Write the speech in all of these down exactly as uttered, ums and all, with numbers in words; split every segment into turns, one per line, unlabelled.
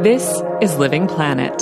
This is Living Planet.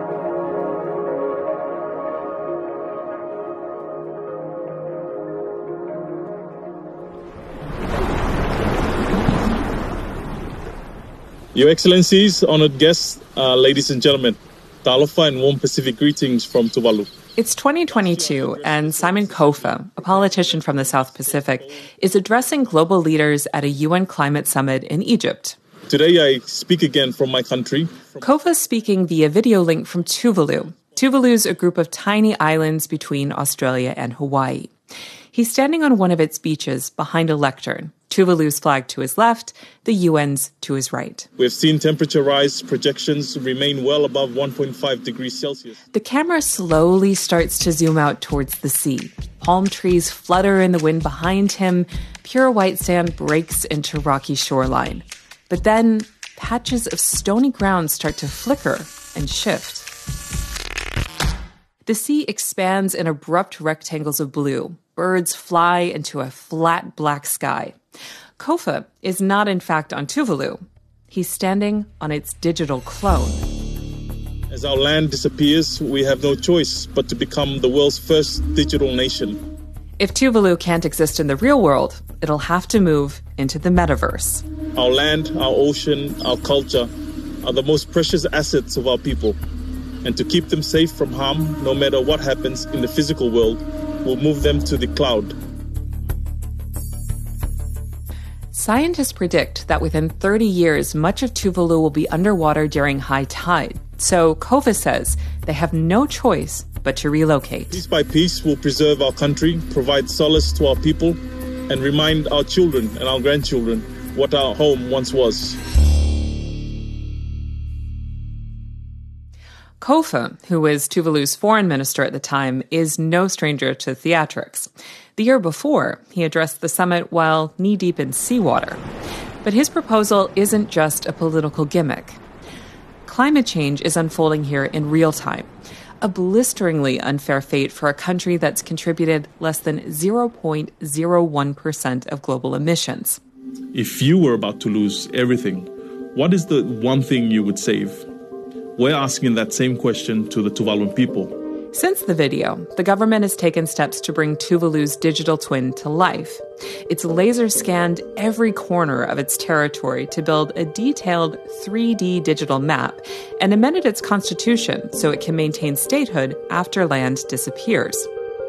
Your Excellencies, honored guests, uh, ladies and gentlemen, talofa and warm Pacific greetings from Tuvalu.
It's twenty twenty-two, and Simon Kofa, a politician from the South Pacific, is addressing global leaders at a U N climate summit in Egypt.
Today I speak again from my country.
Kofa is speaking via video link from Tuvalu. Tuvalu's a group of tiny islands between Australia and Hawaii. He's standing on one of its beaches behind a lectern. Tuvalu's flag to his left, the U N's to his right.
We've seen temperature rise. Projections remain well above one point five degrees Celsius.
The camera slowly starts to zoom out towards the sea. Palm trees flutter in the wind behind him. Pure white sand breaks into rocky shoreline. But then patches of stony ground start to flicker and shift. The sea expands in abrupt rectangles of blue. Birds fly into a flat black sky. Kofa is not, in fact, on Tuvalu. He's standing on its digital clone.
As our land disappears, we have no choice but to become the world's first digital nation.
If Tuvalu can't exist in the real world, it'll have to move into the metaverse.
Our land, our ocean, our culture are the most precious assets of our people. And to keep them safe from harm, no matter what happens in the physical world, we'll move them to the cloud.
Scientists predict that within thirty years, much of Tuvalu will be underwater during high tide. So Kofa says they have no choice but to relocate.
Piece by piece, we'll preserve our country, provide solace to our people, and remind our children and our grandchildren what our home once was.
Kofa, who was Tuvalu's foreign minister at the time, is no stranger to theatrics. The year before, he addressed the summit while knee-deep in seawater. But his proposal isn't just a political gimmick. Climate change is unfolding here in real time, a blisteringly unfair fate for a country that's contributed less than zero point zero one percent of global emissions.
If you were about to lose everything, what is the one thing you would save? We're asking that same question to the Tuvaluan people.
Since the video, the government has taken steps to bring Tuvalu's digital twin to life. It's laser scanned every corner of its territory to build a detailed three D digital map and amended its constitution so it can maintain statehood after land disappears.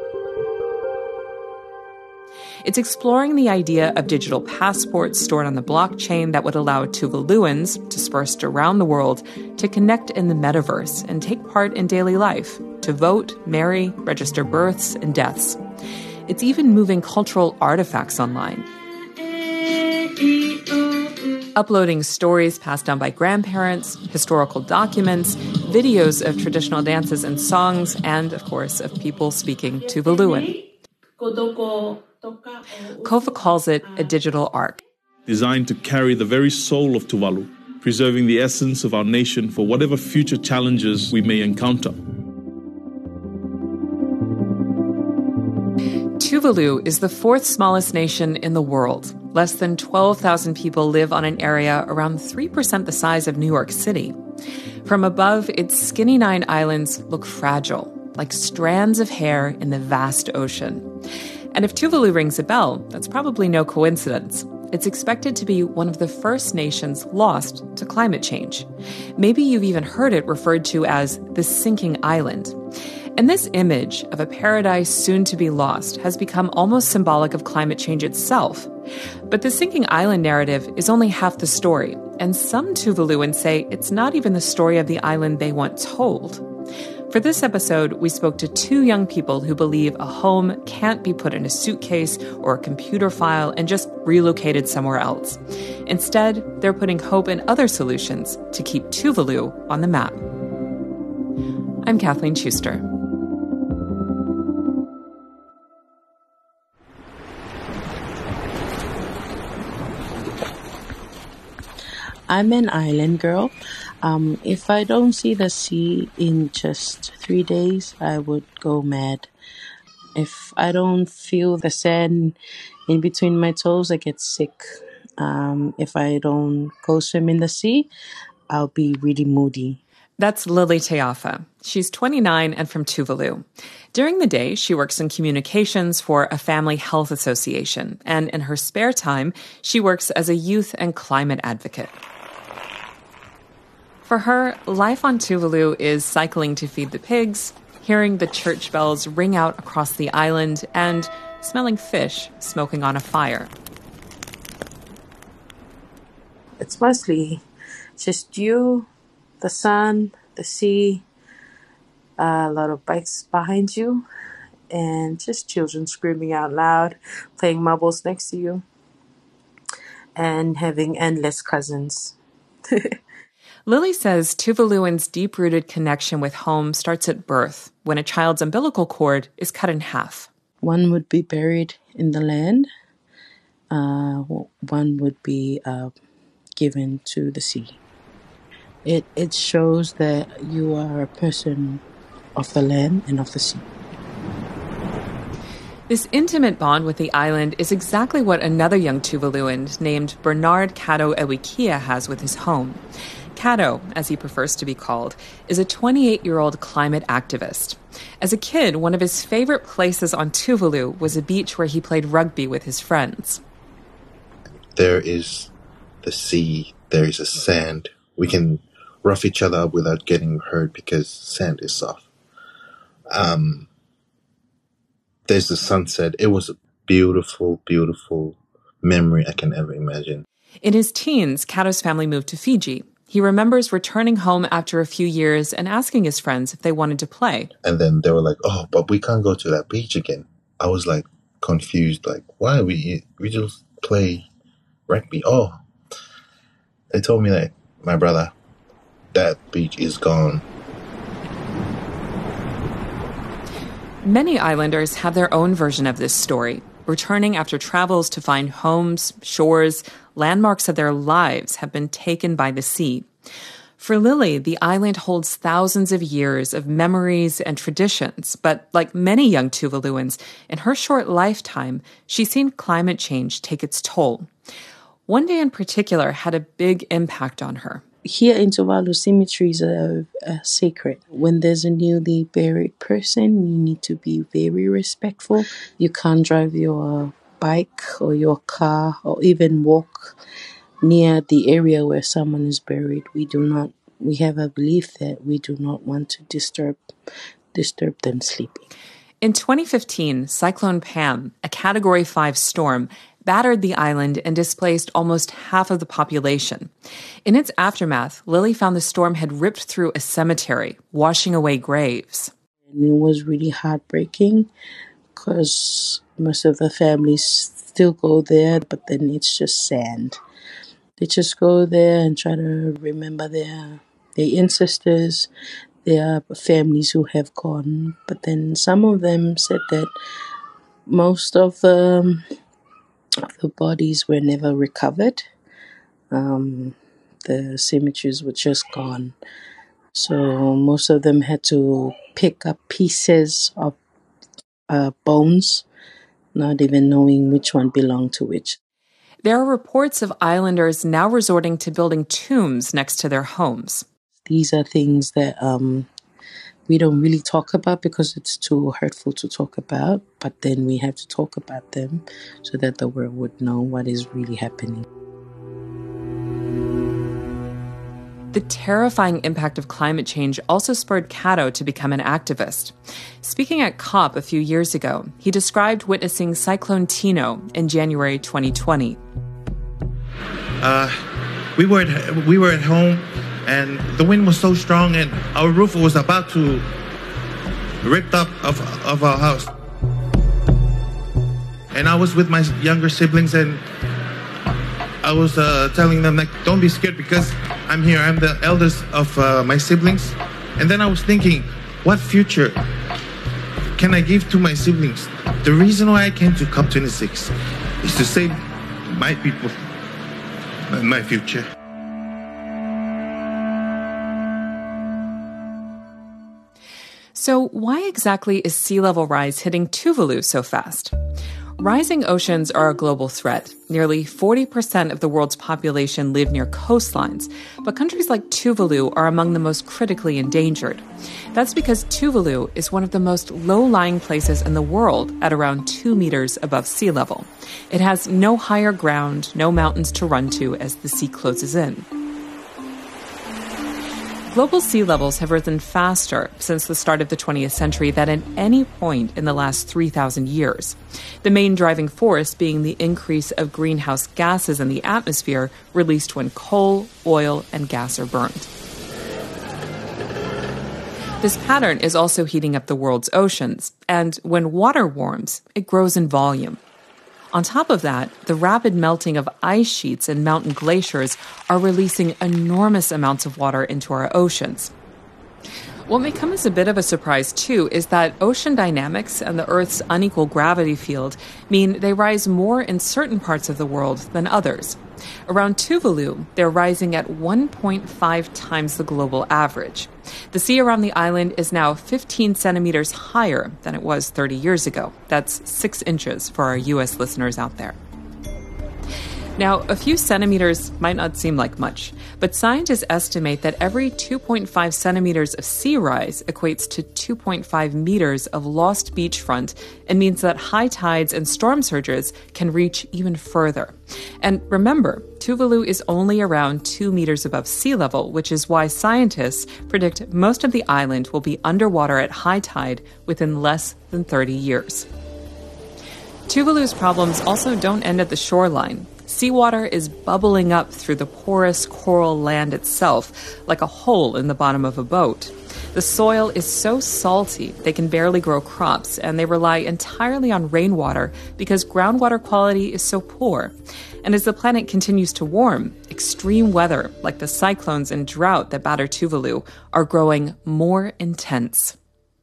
It's exploring the idea of digital passports stored on the blockchain that would allow Tuvaluans, dispersed around the world, to connect in the metaverse and take part in daily life, to vote, marry, register births and deaths. It's even moving cultural artifacts online. Uploading stories passed down by grandparents, historical documents, videos of traditional dances and songs, and, of course, of people speaking Tuvaluan. Kofa calls it a digital ark.
Designed to carry the very soul of Tuvalu, preserving the essence of our nation for whatever future challenges we may encounter.
Tuvalu is the fourth smallest nation in the world. Less than twelve thousand people live on an area around three percent the size of New York City. From above, its skinny nine islands look fragile, like strands of hair in the vast ocean. And if Tuvalu rings a bell, that's probably no coincidence. It's expected to be one of the first nations lost to climate change. Maybe you've even heard it referred to as the sinking island. And this image of a paradise soon to be lost has become almost symbolic of climate change itself. But the sinking island narrative is only half the story, and some Tuvaluans say it's not even the story of the island they want told. For this episode, we spoke to two young people who believe a home can't be put in a suitcase or a computer file and just relocated somewhere else. Instead, they're putting hope in other solutions to keep Tuvalu on the map. I'm Kathleen Schuster.
I'm an island girl. Um, if I don't see the sea in just three days, I would go mad. If I don't feel the sand in between my toes, I get sick. Um, if I don't go swim in the sea, I'll be really moody.
That's Lily Teafa. She's twenty-nine and from Tuvalu. During the day, she works in communications for a family health association, and in her spare time, she works as a youth and climate advocate. For her, life on Tuvalu is cycling to feed the pigs, hearing the church bells ring out across the island, and smelling fish smoking on a fire.
It's mostly just you, the sun, the sea, a lot of bikes behind you, and just children screaming out loud, playing marbles next to you, and having endless cousins.
Lily says Tuvaluans' deep-rooted connection with home starts at birth, when a child's umbilical cord is cut in half.
One would be buried in the land. Uh, one would be uh, given to the sea. It it shows that you are a person of the land and of the sea.
This intimate bond with the island is exactly what another young Tuvaluan named Bernard Cato Ewikia has with his home. Cato, as he prefers to be called, is a twenty-eight-year-old climate activist. As a kid, one of his favorite places on Tuvalu was a beach where he played rugby with his friends.
There is the sea, there is a sand. We can rough each other up without getting hurt because sand is soft. Um, there's the sunset. It was a beautiful, beautiful memory I can ever imagine.
In his teens, Cato's family moved to Fiji. He remembers returning home after a few years and asking his friends if they wanted to play.
And then they were like, oh, but we can't go to that beach again. I was like confused, like, why? We, we just play rugby. Oh, they told me that, my brother, that beach is gone.
Many islanders have their own version of this story, returning after travels to find homes, shores, landmarks of their lives have been taken by the sea. For Lily, the island holds thousands of years of memories and traditions, but like many young Tuvaluans, in her short lifetime, she's seen climate change take its toll. One day in particular had a big impact on her.
Here in Tuvalu, cemeteries are, are sacred. When there's a newly buried person, you need to be very respectful. You can't drive your bike or your car or even walk near the area where someone is buried. We do not. We have a belief that we do not want to disturb disturb them sleeping.
In twenty fifteen, Cyclone Pam, a Category five storm, battered the island and displaced almost half of the population. In its aftermath, Lily found the storm had ripped through a cemetery, washing away graves.
And it was really heartbreaking because most of the families still go there, but then it's just sand. They just go there and try to remember their their ancestors, their families who have gone. But then some of them said that most of the The bodies were never recovered. Um, the cemeteries were just gone. So most of them had to pick up pieces of uh, bones, not even knowing which one belonged to which.
There are reports of islanders now resorting to building tombs next to their homes.
These are things that um, we don't really talk about because it's too hurtful to talk about, but then we have to talk about them so that the world would know what is really happening.
The terrifying impact of climate change also spurred Cato to become an activist. Speaking at COP a few years ago, he described witnessing Cyclone Tino in January twenty twenty.
Uh, we were at, we were at home, and the wind was so strong, and our roof was about to rip up of, of our house. And I was with my younger siblings, and I was uh, telling them, like, don't be scared because I'm here. I'm the eldest of uh, my siblings. And then I was thinking, what future can I give to my siblings? The reason why I came to COP twenty-six is to save my people and my future.
So why exactly is sea level rise hitting Tuvalu so fast? Rising oceans are a global threat. Nearly forty percent of the world's population live near coastlines, but countries like Tuvalu are among the most critically endangered. That's because Tuvalu is one of the most low-lying places in the world at around two meters above sea level. It has no higher ground, no mountains to run to as the sea closes in. Global sea levels have risen faster since the start of the twentieth century than at any point in the last three thousand years. The main driving force being the increase of greenhouse gases in the atmosphere released when coal, oil, and gas are burned. This pattern is also heating up the world's oceans, and when water warms, it grows in volume. On top of that, the rapid melting of ice sheets and mountain glaciers are releasing enormous amounts of water into our oceans. What may come as a bit of a surprise, too, is that ocean dynamics and the Earth's unequal gravity field mean they rise more in certain parts of the world than others. Around Tuvalu, they're rising at one point five times the global average. The sea around the island is now fifteen centimeters higher than it was thirty years ago. That's six inches for our U S listeners out there. Now, a few centimeters might not seem like much, but scientists estimate that every two point five centimeters of sea rise equates to two point five meters of lost beachfront and means that high tides and storm surges can reach even further. And remember, Tuvalu is only around two meters above sea level, which is why scientists predict most of the island will be underwater at high tide within less than thirty years. Tuvalu's problems also don't end at the shoreline. Seawater is bubbling up through the porous coral land itself, like a hole in the bottom of a boat. The soil is so salty they can barely grow crops, and they rely entirely on rainwater because groundwater quality is so poor. And as the planet continues to warm, extreme weather, like the cyclones and drought that batter Tuvalu, are growing more intense.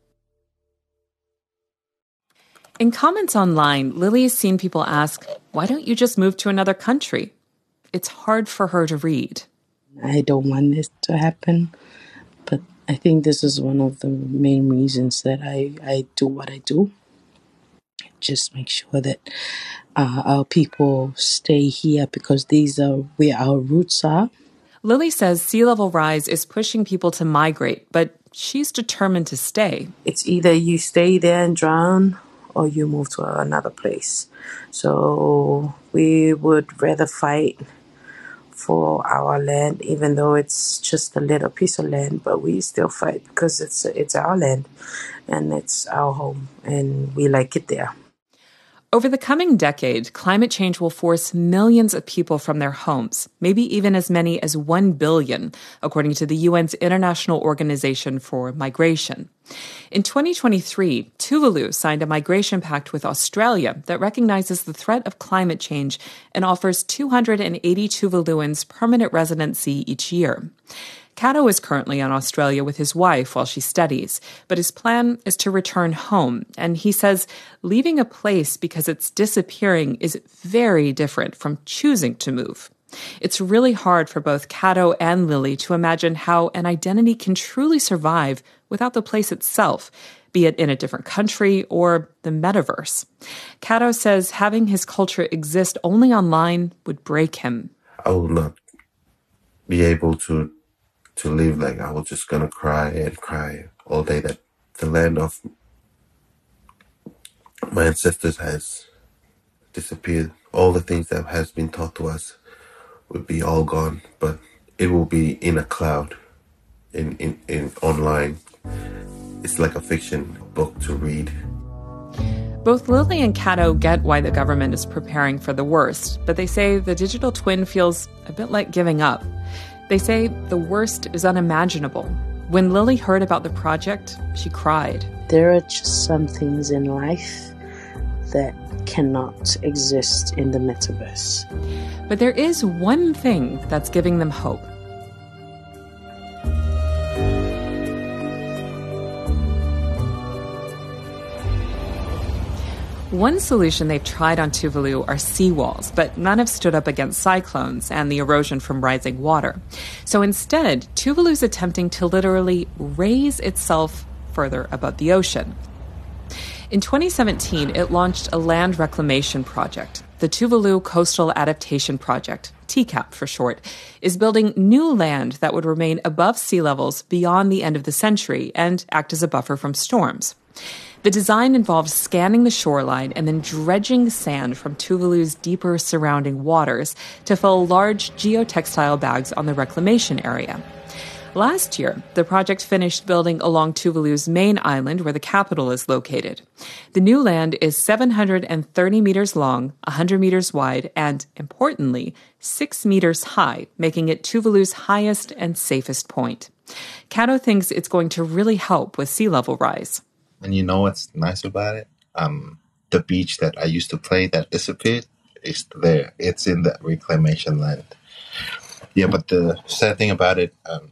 In comments online, Lily has seen people ask, why don't you just move to another country? It's hard for her to read.
I don't want this to happen, but I think this is one of the main reasons that I, I do what I do. Just make sure that uh, our people stay here because these are where our roots are.
Lily says sea level rise is pushing people to migrate, but she's determined to stay.
It's either you stay there and drown or you move to another place. So we would rather fight for our land, even though it's just a little piece of land, but we still fight because it's it's our land and it's our home and we like it there.
Over the coming decade, climate change will force millions of people from their homes, maybe even as many as one billion, according to the U N's International Organization for Migration. In twenty twenty-three, Tuvalu signed a migration pact with Australia that recognizes the threat of climate change and offers two hundred eighty Tuvaluans permanent residency each year. Kato is currently in Australia with his wife while she studies, but his plan is to return home. And he says leaving a place because it's disappearing is very different from choosing to move. It's really hard for both Kato and Lily to imagine how an identity can truly survive without the place itself, be it in a different country or the metaverse. Kato says having his culture exist only online would break him.
I will not be able to to live like I was just gonna cry and cry all day that the land of my ancestors has disappeared. All the things that has been taught to us would be all gone, but it will be in a cloud, in, in, in online. It's like a fiction book to read.
Both Lily and Kato get why the government is preparing for the worst, but they say the digital twin feels a bit like giving up. They say the worst is unimaginable. When Lily heard about the project, she cried.
There are just some things in life that cannot exist in the metaverse.
But there is one thing that's giving them hope. One solution they've tried on Tuvalu are seawalls, but none have stood up against cyclones and the erosion from rising water. So instead, Tuvalu's attempting to literally raise itself further above the ocean. In twenty seventeen, it launched a land reclamation project. The Tuvalu Coastal Adaptation Project, T CAP for short, is building new land that would remain above sea levels beyond the end of the century and act as a buffer from storms. The design involves scanning the shoreline and then dredging sand from Tuvalu's deeper surrounding waters to fill large geotextile bags on the reclamation area. Last year, the project finished building along Tuvalu's main island where the capital is located. The new land is seven hundred thirty meters long, one hundred meters wide, and, importantly, six meters high, making it Tuvalu's highest and safest point. Cato thinks it's going to really help with sea level rise.
And you know what's nice about it? Um, the beach that I used to play that disappeared is there. It's in the reclamation land. Yeah, but the sad thing about it, um,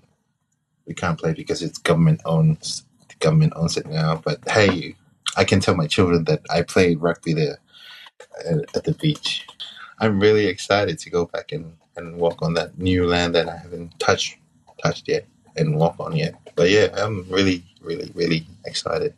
we can't play because it's government owns. The government owns it now. But hey, I can tell my children that I played rugby there at, at the beach. I'm really excited to go back and, and walk on that new land that I haven't touched touched yet and walk on yet. But yeah, I'm really, really, really excited.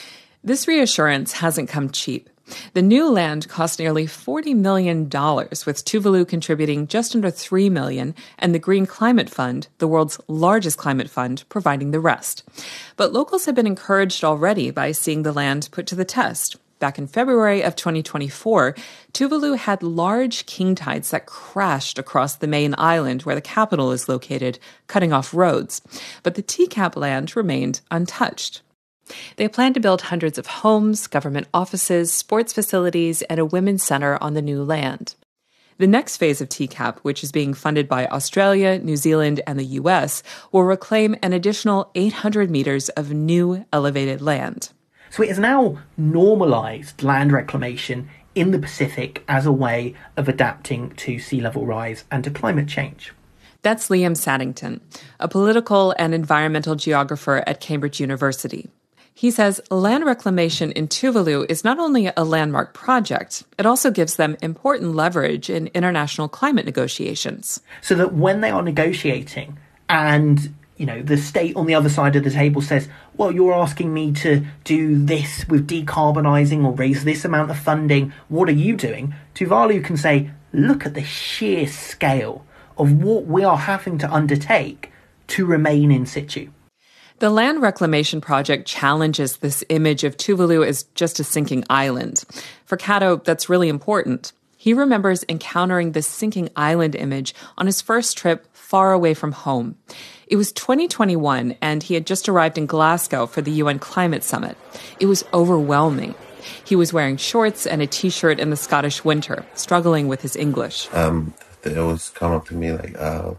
This reassurance hasn't come cheap. The new land cost nearly forty million dollars, with Tuvalu contributing just under three million dollars and the Green Climate Fund, the world's largest climate fund, providing the rest. But locals have been encouraged already by seeing the land put to the test. Back in February of twenty twenty-four, Tuvalu had large king tides that crashed across the main island where the capital is located, cutting off roads. But the T CAP land remained untouched. They plan to build hundreds of homes, government offices, sports facilities, and a women's center on the new land. The next phase of T CAP, which is being funded by Australia, New Zealand, and the U S, will reclaim an additional eight hundred meters of new elevated land.
So it has now normalised land reclamation in the Pacific as a way of adapting to sea level rise and to climate change.
That's Liam Saddington, a political and environmental geographer at Cambridge University. He says land reclamation in Tuvalu is not only a landmark project, it also gives them important leverage in international climate negotiations.
So that when they are negotiating and, you know, the state on the other side of the table says, well, you're asking me to do this with decarbonising or raise this amount of funding, what are you doing? Tuvalu can say, look at the sheer scale of what we are having to undertake to remain in situ.
The land reclamation project challenges this image of Tuvalu as just a sinking island. For Cato, that's really important. He remembers encountering this sinking island image on his first trip far away from home. It was twenty twenty-one, and he had just arrived in Glasgow for the U N Climate Summit. It was overwhelming. He was wearing shorts and a T-shirt in the Scottish winter, struggling with his English.
Um, they always come up to me like, uh,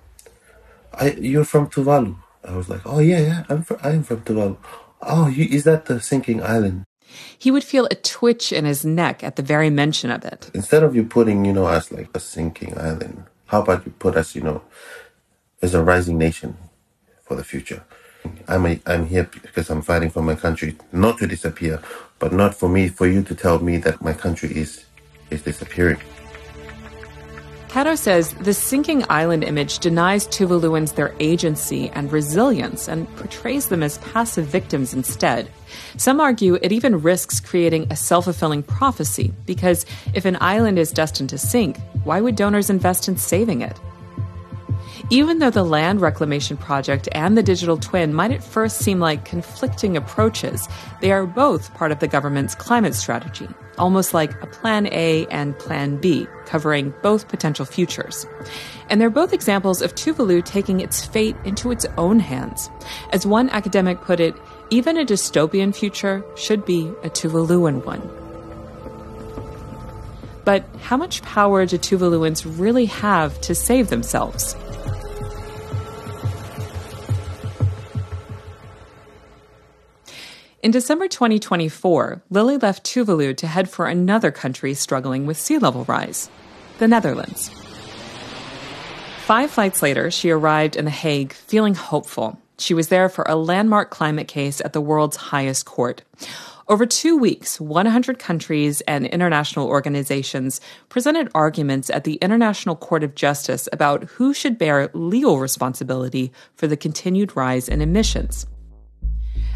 I, you're from Tuvalu. I was like, oh, yeah, yeah, I'm from, I'm from Tuvalu. Oh, you, is that the sinking island?
He would feel a twitch in his neck at the very mention of it.
Instead of you putting, you know, us like a sinking island, how about you put us, you know, as a rising nation for the future? I'm a, I'm here because I'm fighting for my country, not to disappear, but not for me, for you to tell me that my country is is disappearing.
Cato says the sinking island image denies Tuvaluans their agency and resilience and portrays them as passive victims instead. Some argue it even risks creating a self-fulfilling prophecy, because if an island is destined to sink, why would donors invest in saving it? Even though the land reclamation project and the digital twin might at first seem like conflicting approaches, they are both part of the government's climate strategy, almost like a Plan A and Plan B, covering both potential futures. And they're both examples of Tuvalu taking its fate into its own hands. As one academic put it, even a dystopian future should be a Tuvaluan one. But how much power do Tuvaluans really have to save themselves? In December twenty twenty-four, Lily left Tuvalu to head for another country struggling with sea level rise, the Netherlands. Five flights later, she arrived in The Hague feeling hopeful. She was there for a landmark climate case at the world's highest court. Over two weeks, one hundred countries and international organizations presented arguments at the International Court of Justice about who should bear legal responsibility for the continued rise in emissions.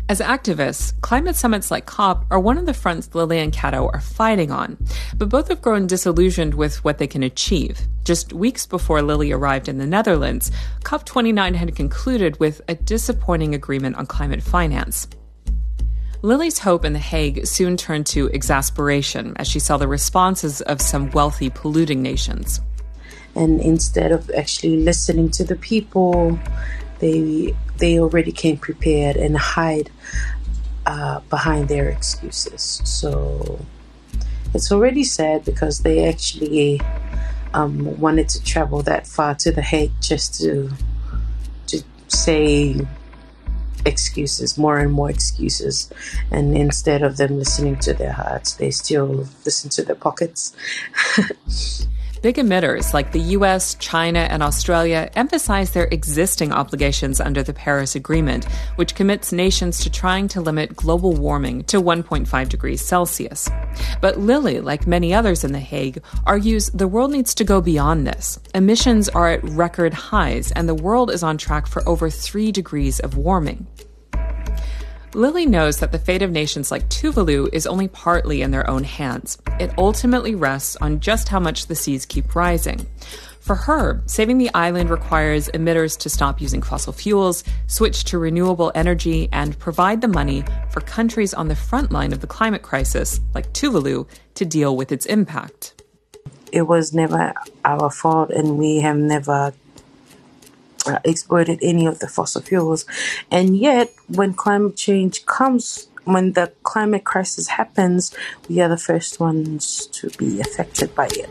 As activists, climate summits like COP are one of the fronts Lily and Cato are fighting on, but both have grown disillusioned with what they can achieve. Just weeks before Lily arrived in the Netherlands, COP twenty-nine had concluded with a disappointing agreement on climate finance. Lily's hope in The Hague soon turned to exasperation as she saw the responses of some wealthy polluting nations.
And instead of actually listening to the people, they they already came prepared and hide uh, behind their excuses. So it's already sad because they actually um, wanted to travel that far to The Hague just to to say excuses, more and more excuses. And instead of them listening to their hearts, they still listen to their pockets.
Big emitters like the U S, China, and Australia emphasize their existing obligations under the Paris Agreement, which commits nations to trying to limit global warming to one point five degrees Celsius. But Lily, like many others in The Hague, argues the world needs to go beyond this. Emissions are at record highs, and the world is on track for over three degrees of warming. Lily knows that the fate of nations like Tuvalu is only partly in their own hands. It ultimately rests on just how much the seas keep rising. For her, saving the island requires emitters to stop using fossil fuels, switch to renewable energy, and provide the money for countries on the front line of the climate crisis, like Tuvalu, to deal with its impact.
It was never our fault, and we have never Uh, exploited any of the fossil fuels. And yet, when climate change comes, when the climate crisis happens, we are the first ones to be affected by it.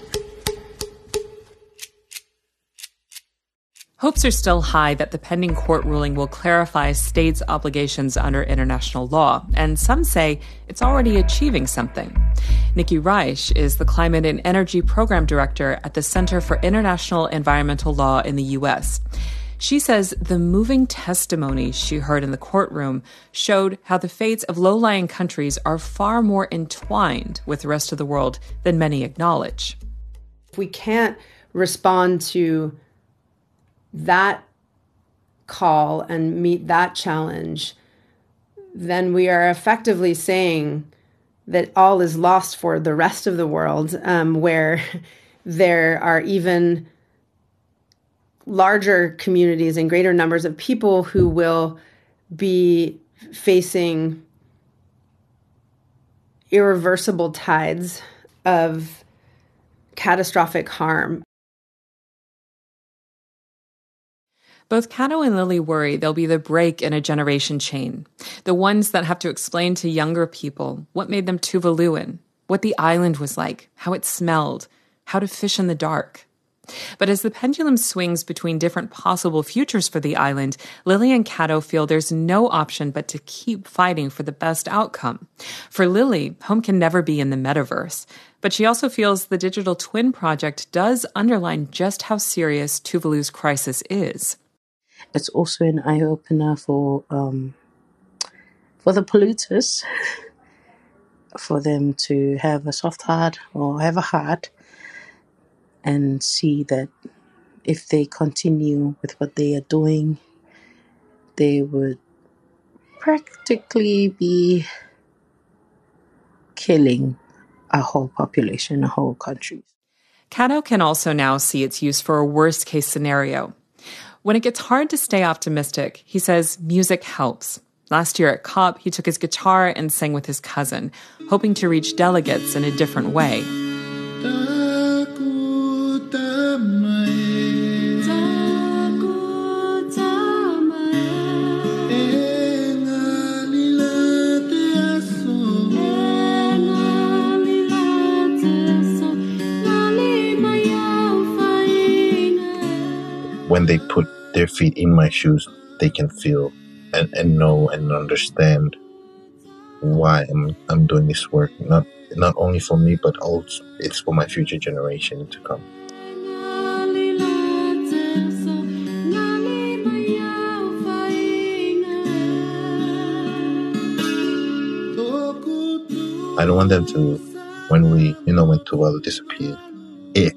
Hopes are still high that the pending court ruling will clarify states' obligations under international law, and some say it's already achieving something. Nikki Reich is the Climate and Energy Program Director at the Center for International Environmental Law in the U S. She says the moving testimony she heard in the courtroom showed how the fates of low-lying countries are far more entwined with the rest of the world than many acknowledge.
If we can't respond to that call and meet that challenge, then we are effectively saying that all is lost for the rest of the world, um, where there are even larger communities and greater numbers of people who will be facing irreversible tides of catastrophic harm.
Both Cato and Lily worry there'll be the break in a generation chain, the ones that have to explain to younger people what made them Tuvaluan, what the island was like, how it smelled, how to fish in the dark. But as the pendulum swings between different possible futures for the island, Lily and Cato feel there's no option but to keep fighting for the best outcome. For Lily, home can never be in the metaverse, but she also feels the Digital Twin Project does underline just how serious Tuvalu's crisis is.
It's also an eye-opener for um, for the polluters, for them to have a soft heart or have a heart, and see that if they continue with what they are doing, they would practically be killing a whole population, a whole country.
Cato can also now see its use for a worst-case scenario. When it gets hard to stay optimistic, he says music helps. Last year at COP, he took his guitar and sang with his cousin, hoping to reach delegates in a different way.
When they put their feet in my shoes, they can feel and, and know and understand why I'm I'm doing this work. Not not only for me, but also it's for my future generation to come. I don't want them to, when we, you know, when Tuvalu disappeared, if,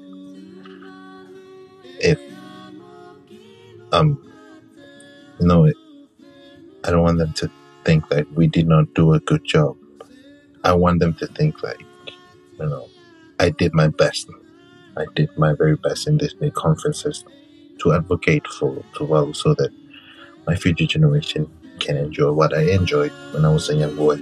if, um, you know, I don't want them to think that we did not do a good job. I want them to think like, you know, I did my best. I did my very best in these big conferences to advocate for Tuvalu so that my future generation can enjoy what I enjoyed when I was a young boy.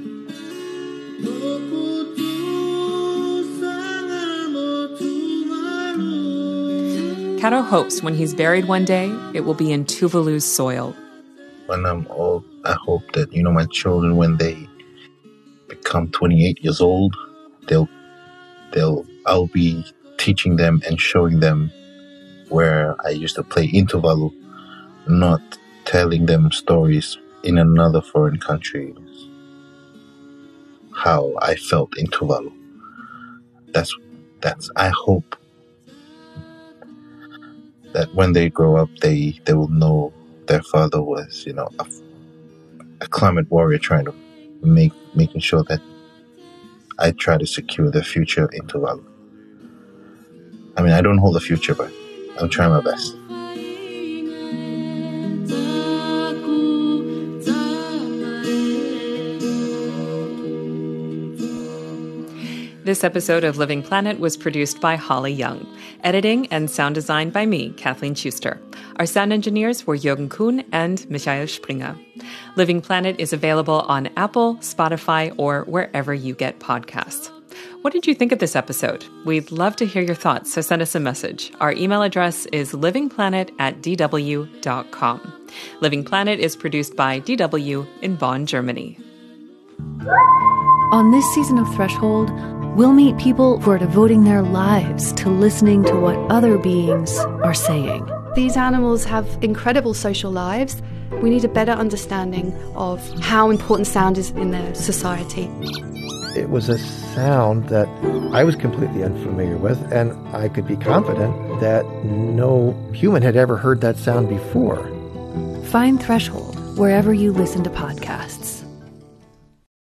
Kato hopes when he's buried one day, it will be in Tuvalu's soil.
When I'm old, I hope that, you know, my children, when they become twenty-eight years old, they'll, they'll, I'll be teaching them and showing them where I used to play in Tuvalu, not telling them stories in another foreign country, how I felt in Tuvalu. That's, that's, I hope that when they grow up, they, they will know their father was, you know, a, a climate warrior trying to make, making sure that I try to secure their future in Tuvalu. I mean, I don't hold the future, but I'm trying my best.
This episode of Living Planet was produced by Holly Young. Editing and sound design by me, Kathleen Schuster. Our sound engineers were Jürgen Kuhn and Michael Springer. Living Planet is available on Apple, Spotify, or wherever you get podcasts. What did you think of this episode? We'd love to hear your thoughts, so send us a message. Our email address is livingplanet at d w dot com. Living Planet is produced by D W in Bonn, Germany.
On this season of Threshold, we'll meet people who are devoting their lives to listening to what other beings are saying.
These animals have incredible social lives. We need a better understanding of how important sound is in their society.
It was a sound that I was completely unfamiliar with, and I could be confident that no human had ever heard that sound before.
Find Threshold wherever you listen to podcasts.